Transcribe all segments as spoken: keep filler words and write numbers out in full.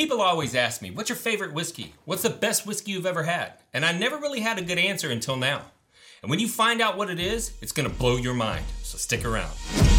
People always ask me, what's your favorite whiskey? What's the best whiskey you've ever had? And I never really had a good answer until now. And when you find out what it is, it's going to blow your mind. So stick around.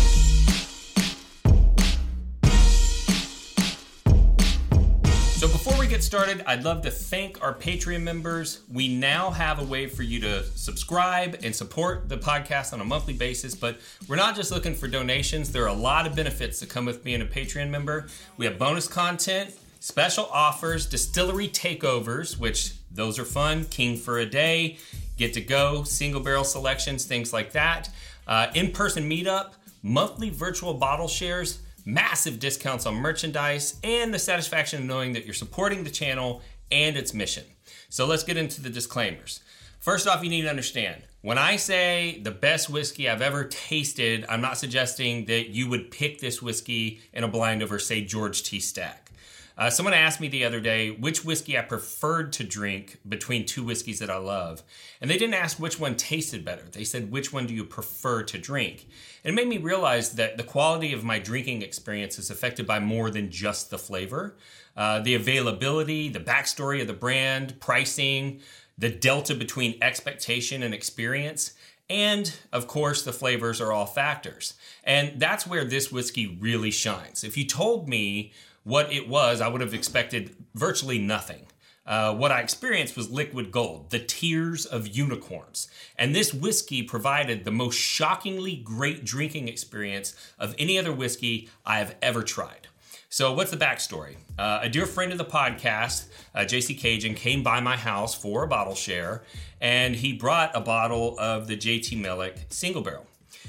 So before we get started, I'd love to thank our Patreon members. We now have a way for you to subscribe and support the podcast on a monthly basis, but we're not just looking for donations. There are a lot of benefits that come with being a Patreon member. We have bonus content, special offers, distillery takeovers, which those are fun, king for a day, get to go, single barrel selections, things like that, uh, in-person meetup, monthly virtual bottle shares, massive discounts on merchandise, and the satisfaction of knowing that you're supporting the channel and its mission. So let's get into the disclaimers. First off, you need to understand, when I say the best whiskey I've ever tasted, I'm not suggesting that you would pick this whiskey in a blind over, say, George T. Stack. Uh, someone asked me the other day which whiskey I preferred to drink between two whiskeys that I love. And they didn't ask which one tasted better. They said, which one do you prefer to drink? And it made me realize that the quality of my drinking experience is affected by more than just the flavor. Uh, the availability, the backstory of the brand, pricing, the delta between expectation and experience, and, of course, the flavors are all factors. And that's where this whiskey really shines. If you told me what it was, I would have expected virtually nothing. Uh, what I experienced was liquid gold, the tears of unicorns. And this whiskey provided the most shockingly great drinking experience of any other whiskey I have ever tried. So what's the backstory? Uh, a dear friend of the podcast, uh, J C Cajun, came by my house for a bottle share, and he brought a bottle of the J T Mellick Single Barrel.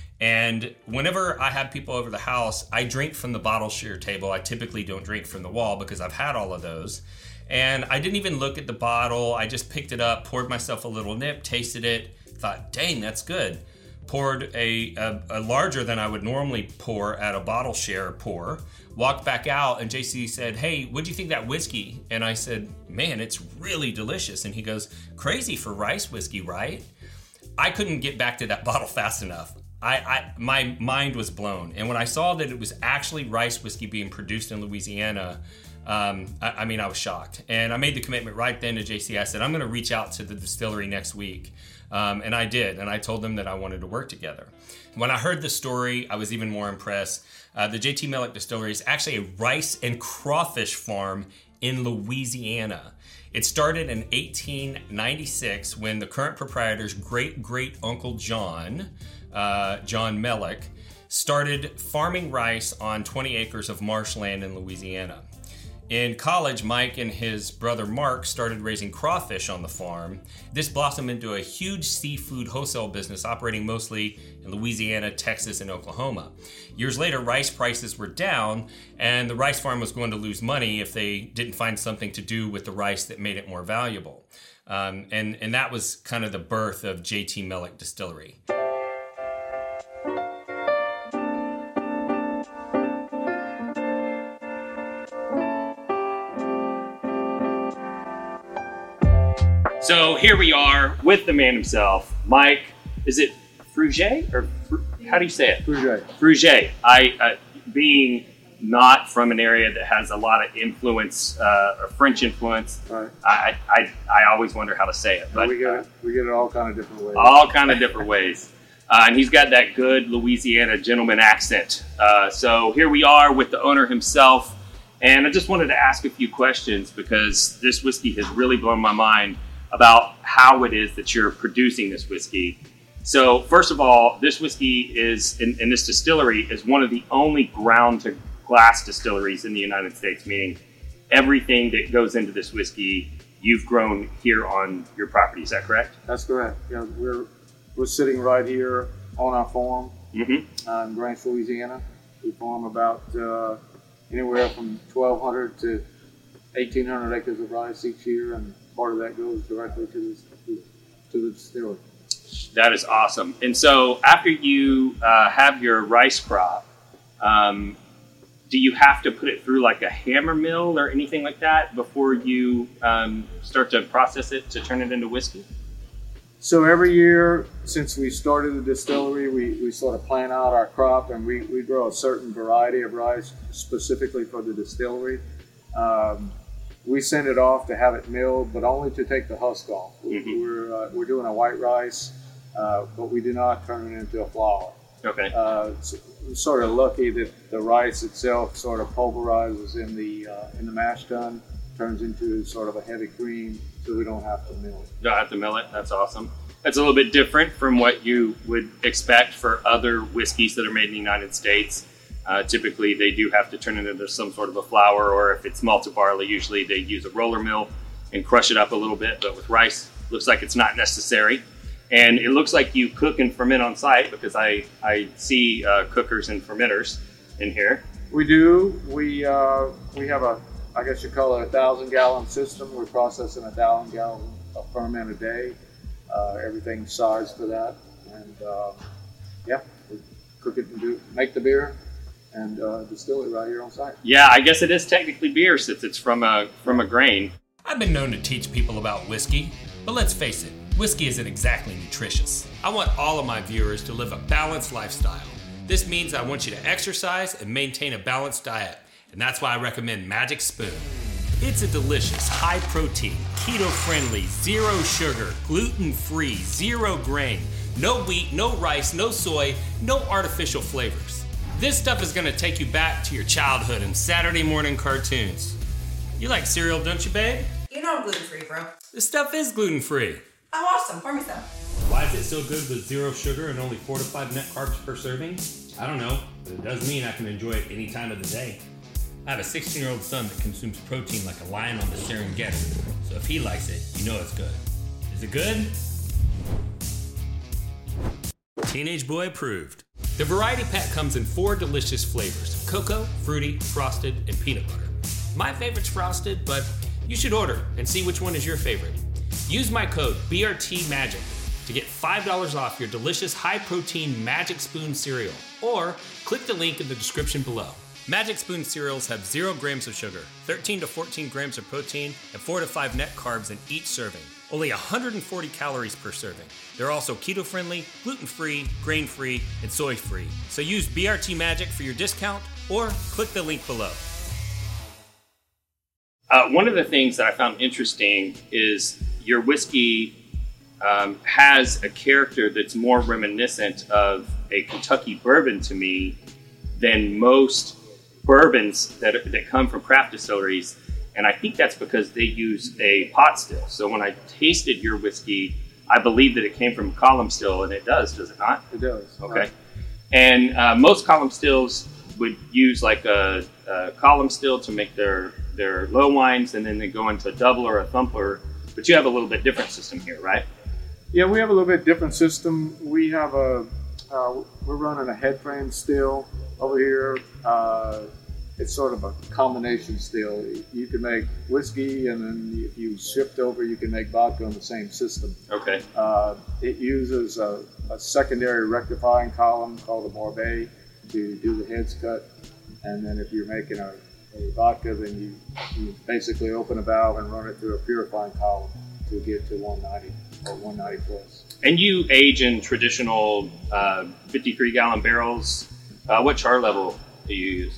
And whenever I have people over the house, I drink from the bottle share table. I typically don't drink from the wall because I've had all of those. And I didn't even look at the bottle. I just picked it up, poured myself a little nip, tasted it, thought, dang, that's good. Poured a, a, a larger than I would normally pour at a bottle share pour. Walked back out, and J C said, hey, what'd you think of that whiskey? And I said, man, it's really delicious. And he goes, crazy for rice whiskey, right? I couldn't get back to that bottle fast enough. I, I my mind was blown. And when I saw that it was actually rice whiskey being produced in Louisiana, um, I, I mean, I was shocked. And I made the commitment right then to J C. I said, I'm going to reach out to the distillery next week. Um, and I did. And I told them that I wanted to work together. When I heard the story, I was even more impressed. Uh, the J T Mellick Distillery is actually a rice and crawfish farm in Louisiana. It started in eighteen ninety-six when the current proprietor's great-great-uncle John, uh, John Mellick, started farming rice on twenty acres of marshland in Louisiana. In college, Mike and his brother Mark started raising crawfish on the farm. This blossomed into a huge seafood wholesale business operating mostly in Louisiana, Texas, and Oklahoma. Years later, rice prices were down, and the rice farm was going to lose money if they didn't find something to do with the rice that made it more valuable. Um, and, and that was kind of the birth of J T Mellick Distillery. So here we are with the man himself, Mike. Is it Frugier or Fr- how do you say it? Frugier. Frugier. I, uh, being not from an area that has a lot of influence uh, or French influence, Right. I, I I always wonder how to say it. But we get it. We get it all kind of different ways. all kind of different ways. Uh, and he's got that good Louisiana gentleman accent. Uh, so here we are with the owner himself, and I just wanted to ask a few questions because this whiskey has really blown my mind about how it is that you're producing this whiskey. So first of all, this whiskey is, in, in this distillery, is one of the only ground to glass distilleries in the United States, meaning everything that goes into this whiskey, you've grown here on your property. Is that correct? That's correct. You know, we're we're sitting right here on our farm Mm-hmm. uh, in Branch, Louisiana. We farm about uh, anywhere from twelve hundred to eighteen hundred acres of rice each year, and part of that goes directly to the, to the distillery. That is awesome. And so after you uh, have your rice crop, um, do you have to put it through like a hammer mill or anything like that before you um, start to process it to turn it into whiskey? So every year since we started the distillery, we, we sort of plan out our crop, and we, we grow a certain variety of rice specifically for the distillery. Um, we send it off to have it milled, but only to take the husk off. Mm-hmm. We're uh, we're doing a white rice, uh, but we do not turn it into a flour. Okay. Uh, it's, we're sort of lucky that the rice itself sort of pulverizes in the uh, in the mash tun, turns into sort of a heavy cream, so we don't have to mill it. Don't have to mill it. That's awesome. That's a little bit different from what you would expect for other whiskeys that are made in the United States. Uh, typically, they do have to turn it into some sort of a flour, or if it's malted barley, usually they use a roller mill and crush it up a little bit. But with rice, looks like it's not necessary. And it looks like you cook and ferment on site, because I, I see uh, cookers and fermenters in here. We do. We uh, we have a, I guess you call it a thousand gallon system. We're processing a thousand gallons of ferment a day. Uh, everything's sized for that, and uh, yeah, we cook it and do make the beer and uh, distill it right here on site. Yeah, I guess it is technically beer since it's from a from a grain. I've been known to teach people about whiskey, but let's face it, whiskey isn't exactly nutritious. I want all of my viewers to live a balanced lifestyle. This means I want you to exercise and maintain a balanced diet, and that's why I recommend Magic Spoon. It's a delicious, high-protein, keto-friendly, zero sugar, gluten-free, zero grain, no wheat, no rice, no soy, no artificial flavors. This stuff is gonna take you back to your childhood and Saturday morning cartoons. You like cereal, don't you, babe? You know I'm gluten-free, bro. This stuff is gluten-free. Oh, awesome. Pour me some. Why is it so good with zero sugar and only four to five net carbs per serving? I don't know, but it does mean I can enjoy it any time of the day. I have a sixteen-year-old son that consumes protein like a lion on the Serengeti, so if he likes it, you know it's good. Is it good? Teenage boy approved. The Variety Pack comes in four delicious flavors: cocoa, fruity, frosted, and peanut butter. My favorite's frosted, but you should order and see which one is your favorite. Use my code B R T Magic to get five dollars off your delicious high-protein Magic Spoon cereal, or click the link in the description below. Magic Spoon cereals have zero grams of sugar, thirteen to fourteen grams of protein, and four to five net carbs in each serving. Only one hundred forty calories per serving. They're also keto-friendly, gluten-free, grain-free, and soy-free. So use B R T Magic for your discount, or click the link below. Uh, one of the things that I found interesting is your whiskey um, has a character that's more reminiscent of a Kentucky bourbon to me than most bourbons that, that come from craft distilleries. And I think that's because they use a pot still. So when I tasted your whiskey, I believe that it came from column still, and it does, does it not? It does. Okay. Right. And uh, most column stills would use like a, a column still to make their, their low wines, and then they go into a double or a thumpler. But you have a little bit different system here, right? Yeah, we have a little bit different system. We have a, uh, we're running a head frame still over here. Uh, it's sort of a combination still. You can make whiskey, and then if you shift over, you can make vodka on the same system. Okay. Uh, it uses a, a secondary rectifying column called a Morbe to do the heads cut. And then if you're making a, a vodka, then you, you basically open a valve and run it through a purifying column to get to one ninety or one ninety plus. And you age in traditional uh, fifty-three gallon barrels. Uh, what char level do you use?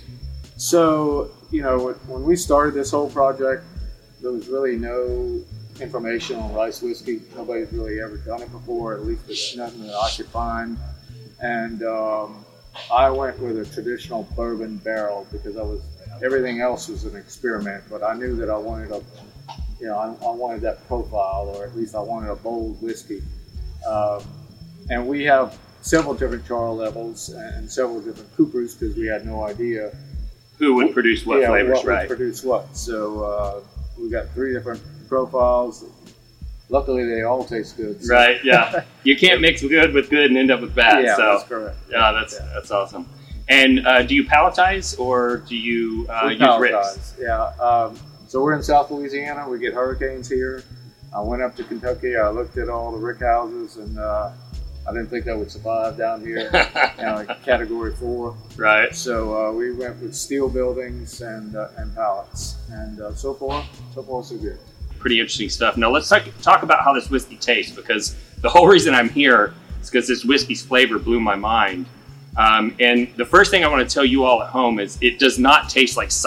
So, you know, when we started this whole project, there was really no information on rice whiskey. Nobody's really ever done it before, at least there's nothing that I could find. And um, I went with a traditional bourbon barrel because I was, everything else was an experiment, but I knew that I wanted a, you know, I, I wanted that profile, or at least I wanted a bold whiskey. Um, and we have several different char levels and several different coopers because we had no idea who would produce what yeah, flavors, what right? would produce what. So uh, we got three different profiles. Luckily, they all taste good. So. Right, yeah. You can't mix good with good and end up with bad. Yeah, so. that's correct. Yeah, that's yeah. that's awesome. And uh, do you palletize, or do you uh, use ricks? Yeah. Um, so we're in South Louisiana. We get hurricanes here. I went up to Kentucky. I looked at all the rick houses, and uh, I didn't think that would survive down here. You know, like category four. Right. So uh, we went with steel buildings and uh, and pallets, and uh, so far, so far so good. Pretty interesting stuff. Now let's talk, talk about how this whiskey tastes, because the whole reason I'm here is because this whiskey's flavor blew my mind. Um, and the first thing I want to tell you all at home is it does not taste like sake.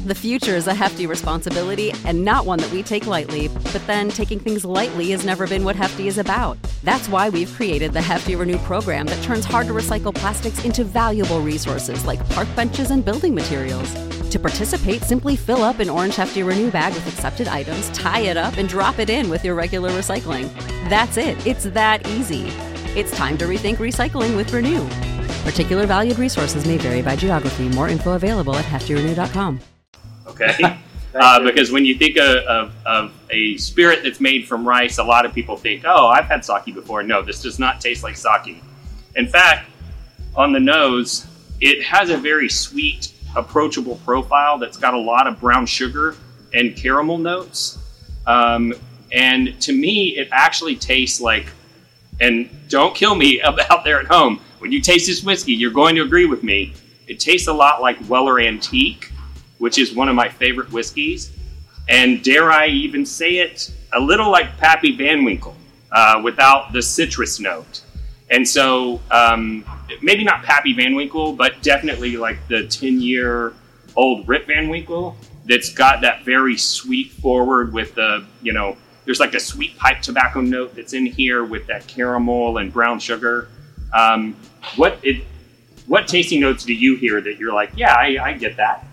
The future is a hefty responsibility and not one that we take lightly, but then taking things lightly has never been what Hefty is about. That's why we've created the Hefty Renew program that turns hard-to-recycle plastics into valuable resources like park benches and building materials. To participate, simply fill up an orange Hefty Renew bag with accepted items, tie it up, and drop it in with your regular recycling. That's it. It's that easy. It's time to rethink recycling with Renew. Particular valued resources may vary by geography. More info available at hefty renew dot com. Okay, uh, because when you think of, of, of a spirit that's made from rice, a lot of people think, oh, I've had sake before. No, this does not taste like sake. In fact, on the nose, it has a very sweet, approachable profile that's got a lot of brown sugar and caramel notes. Um, and to me, it actually tastes like, and don't kill me out there at home, when you taste this whiskey, you're going to agree with me, it tastes a lot like Weller Antique, which is one of my favorite whiskeys. And dare I even say it, a little like Pappy Van Winkle, uh, without the citrus note. And so, um, maybe not Pappy Van Winkle, but definitely like the ten-year-old Rip Van Winkle that's got that very sweet forward with the, you know, there's like a sweet pipe tobacco note that's in here with that caramel and brown sugar. Um, what it, what tasting notes do you hear that you're like, yeah, I, I get that?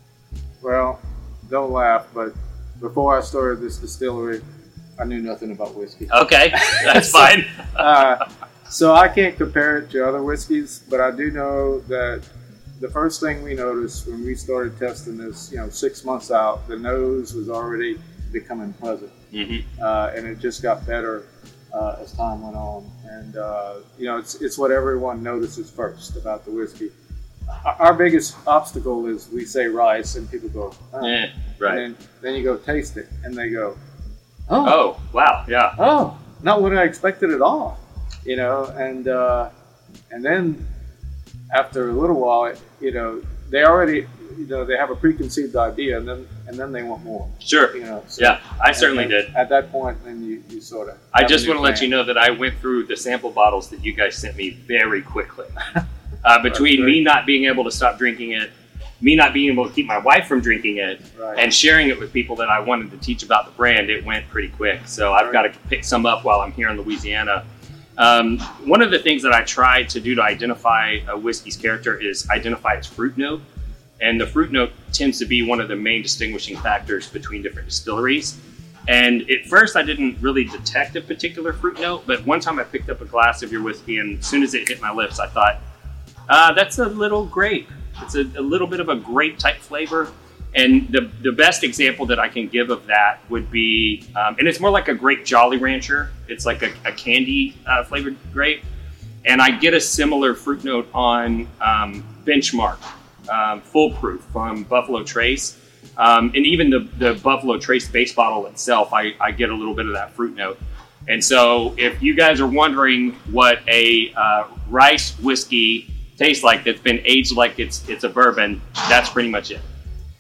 Well, don't laugh, but before I started this distillery, I knew nothing about whiskey. Okay, that's fine. uh, so I can't compare it to other whiskeys, but I do know that the first thing we noticed when we started testing this, you know, six months out, the nose was already becoming pleasant. Mm-hmm. Uh, and it just got better uh, as time went on. And, uh, you know, it's, it's what everyone notices first about the whiskey. Our biggest obstacle is we say rice and people go, oh. Yeah, right. And then, then you go taste it and they go, oh, oh wow, yeah. Oh, not what I expected at all, you know, and uh, and then after a little while, it, you know, they already, you know, they have a preconceived idea and then and then they want more. Sure. You know, so, yeah, I certainly and, did. At that point, then you, you sort of. I just want to let you know that I went through the sample bottles that you guys sent me very quickly. Uh, between me not being able to stop drinking it, me not being able to keep my wife from drinking it, right. and sharing it with people that I wanted to teach about the brand, it went pretty quick. So I've right. got to pick some up while I'm here in Louisiana. Um, one of the things that I try to do to identify a whiskey's character is identify its fruit note. And the fruit note tends to be one of the main distinguishing factors between different distilleries. And at first I didn't really detect a particular fruit note, but one time I picked up a glass of your whiskey and as soon as it hit my lips, I thought, Uh, that's a little grape. It's a, a little bit of a grape type flavor. And the, the best example that I can give of that would be, um, and it's more like a grape Jolly Rancher. It's like a, a candy uh, flavored grape. And I get a similar fruit note on um, Benchmark, um, Foolproof from Buffalo Trace. Um, and even the, the Buffalo Trace base bottle itself, I, I get a little bit of that fruit note. And so if you guys are wondering what a uh, rice whiskey tastes like that's been aged like it's it's a bourbon, that's pretty much it.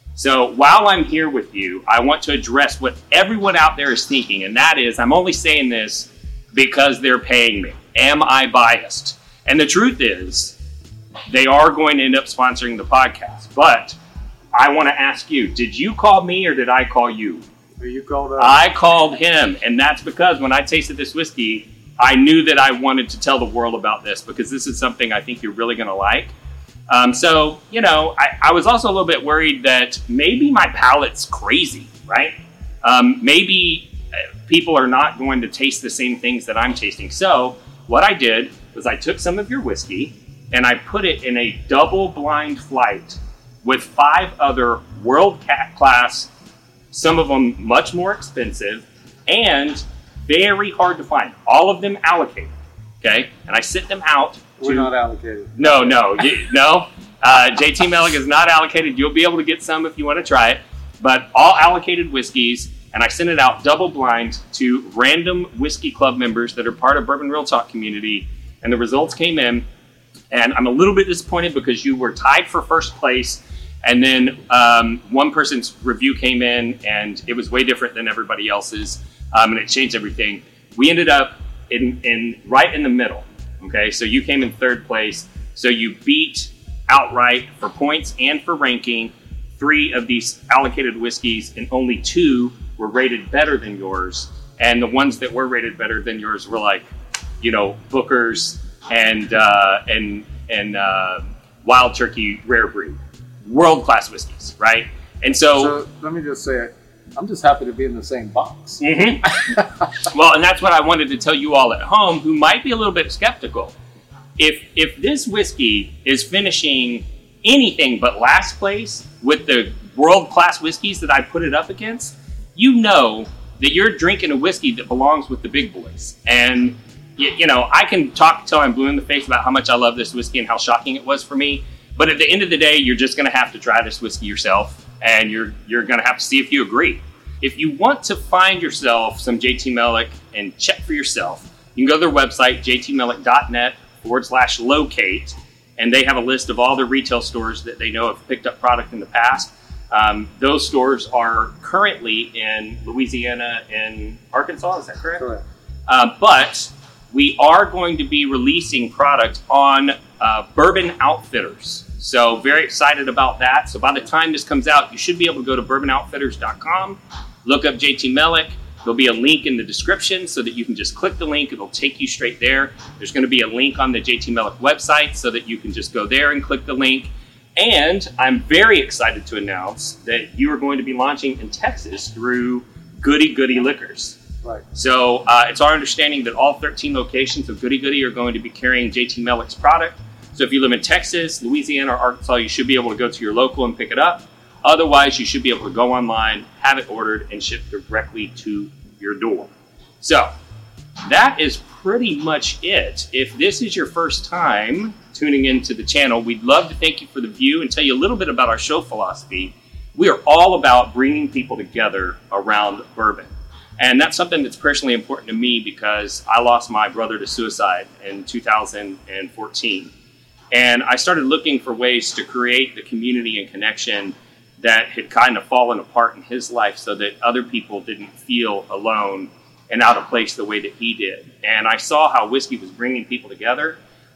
So while I'm here with you, I want to address what everyone out there is thinking, and that is, I'm only saying this because they're paying me. Am I biased? And the truth is, they are going to end up sponsoring the podcast. But I want to ask you, did you call me or did I call you? You called us. I called him, and that's because when I tasted this whiskey, I knew that I wanted to tell the world about this because this is something I think you're really going to like. Um, so, you know, I, I was also a little bit worried that maybe my palate's crazy, right? Um, maybe people are not going to taste the same things that I'm tasting. So what I did was I took some of your whiskey and I put it in a double blind flight with five other world class, some of them much more expensive, and very hard to find. All of them allocated, okay? And I sent them out. We're to, not allocated. No, no, you, no. Uh, J T Mellick is not allocated. You'll be able to get some if you want to try it. But all allocated whiskeys, and I sent it out double blind to random whiskey club members that are part of Bourbon Real Talk community. And the results came in, and I'm a little bit disappointed because you were tied for first place. And then um, one person's review came in, and it was way different than everybody else's. Um, and it changed everything. We ended up in, in right in the middle. Okay, so you came in third place. So you beat outright for points and for ranking three of these allocated whiskeys, and only two were rated better than yours. And the ones that were rated better than yours were like, you know, Booker's and uh, and and uh, Wild Turkey Rare Breed, world class whiskeys, right? And so, So let me just say, I'm just happy to be in the same box. Mm-hmm. Well, and that's what I wanted to tell you all at home who might be a little bit skeptical. If if this whiskey is finishing anything but last place with the world-class whiskeys that I put it up against, you know that you're drinking a whiskey that belongs with the big boys. And, you, you know, I can talk till I'm blue in the face about how much I love this whiskey and how shocking it was for me. But at the end of the day, you're just going to have to try this whiskey yourself. And you're you're going to have to see if you agree. If you want to find yourself some J T Mellick and check for yourself, you can go to their website, j t mellick dot net forward slash locate, and they have a list of all the retail stores that they know have picked up product in the past. Um, those stores are currently in Louisiana and Arkansas, is that correct? Correct. Uh, but we are going to be releasing product on uh, Bourbon Outfitters. So very excited about that. So by the time this comes out, you should be able to go to bourbon outfitters dot com, look up J T Mellick. There'll be a link in the description so that you can just click the link. It'll take you straight there. There's going to be a link on the J T Mellick website so that you can just go there and click the link. And I'm very excited to announce that you are going to be launching in Texas through Goody Goody Liquors. Right. So uh, it's our understanding that all thirteen locations of Goody Goody are going to be carrying J T Mellick's product. So if you live in Texas, Louisiana, or Arkansas, you should be able to go to your local and pick it up. Otherwise, you should be able to go online, have it ordered, and shipped directly to your door. So that is pretty much it. If this is your first time tuning into the channel, we'd love to thank you for the view and tell you a little bit about our show philosophy. We are all about bringing people together around bourbon. And that's something that's personally important to me because I lost my brother to suicide in two thousand fourteen. And I started looking for ways to create the community and connection that had kind of fallen apart in his life so that other people didn't feel alone and out of place the way that he did. And I saw how whiskey was bringing people together.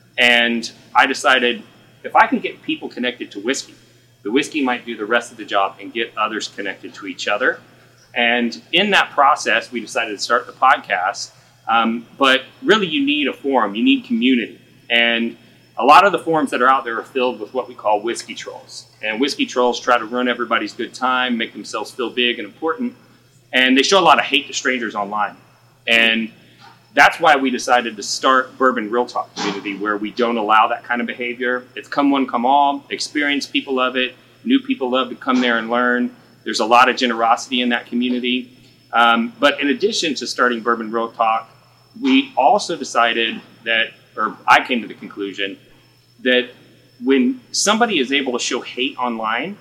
And I decided if I can get people connected to whiskey, the whiskey might do the rest of the job and get others connected to each other. And in that process, we decided to start the podcast. Um, but really, you need a forum. You need community. And a lot of the forums that are out there are filled with what we call whiskey trolls. And whiskey trolls try to ruin everybody's good time, make themselves feel big and important. And they show a lot of hate to strangers online. And that's why we decided to start Bourbon Real Talk community, where we don't allow that kind of behavior. It's come one, come all. Experienced people love it. New people love to come there and learn. There's a lot of generosity in that community. Um, but in addition to starting Bourbon Real Talk, we also decided that, or I came to the conclusion that when somebody is able to show hate online,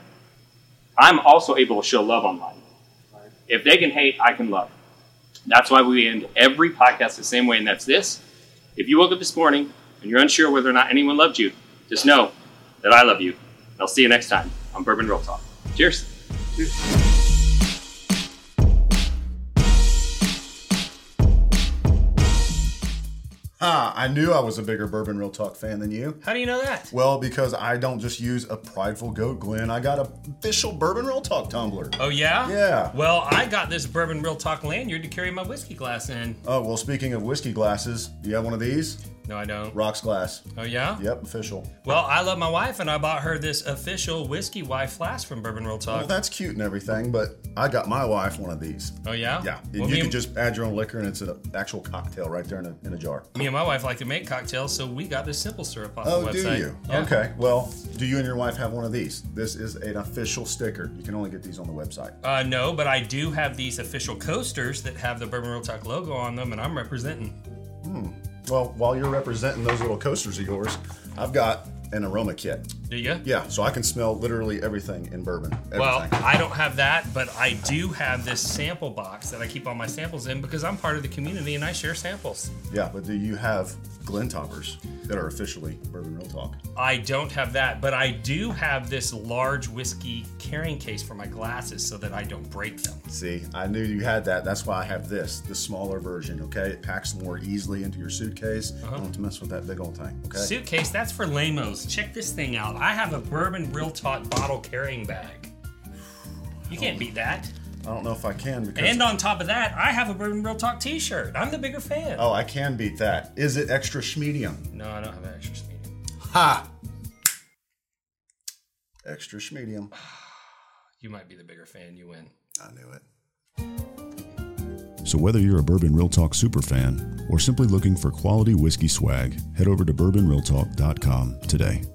I'm also able to show love online. Right. If they can hate, I can love. That's why we end every podcast the same way, and that's this. If you woke up this morning and you're unsure whether or not anyone loved you, just know that I love you. I'll see you next time on Bourbon Real Talk. Cheers. Cheers. Ah, I knew I was a bigger Bourbon Real Talk fan than you. How do you know that? Well, because I don't just use a prideful goat, Glenn. I got an official Bourbon Real Talk tumbler. Oh, yeah? Yeah. Well, I got this Bourbon Real Talk lanyard to carry my whiskey glass in. Oh, well, speaking of whiskey glasses, do you have one of these? No, I don't. Rocks glass. Oh, yeah? Yep, official. Well, I love my wife, and I bought her this official Whiskey Wife flask from Bourbon Real Talk. Well, that's cute and everything, but I got my wife one of these. Oh, yeah? Yeah. Well, you me can and, just add your own liquor, and it's an actual cocktail right there in a, in a jar. Me and my wife like to make cocktails, so we got this simple syrup off Oh, the website. do you? Yeah. Okay. Well, do you and your wife have one of these? This is an official sticker. You can only get these on the website. Uh, no, but I do have these official coasters that have the Bourbon Real Talk logo on them, and I'm representing. Hmm. Well, while you're representing those little coasters of yours, I've got an aroma kit. Do you? Yeah, so I can smell literally everything in bourbon. Everything. Well, I don't have that, but I do have this sample box that I keep all my samples in because I'm part of the community and I share samples. Yeah, but do you have Glen toppers that are officially Bourbon Real Talk? I don't have that, but I do have this large whiskey carrying case for my glasses so that I don't break them. See, I knew you had that. That's why I have this, the smaller version, okay? It packs more easily into your suitcase. Uh-huh. Don't have to mess with that big old thing, okay? Suitcase, that's for lamos. Check this thing out. I have a Bourbon Real Talk bottle carrying bag. You can't beat that. I don't know if I can because. And on top of that, I have a Bourbon Real Talk T-shirt. I'm the bigger fan. Oh, I can beat that. Is it extra schmedium? No, I don't have an extra medium. Ha! Extra schmedium. You might be the bigger fan. You win. I knew it. So whether you're a Bourbon Real Talk super fan or simply looking for quality whiskey swag, head over to bourbon real talk dot com today.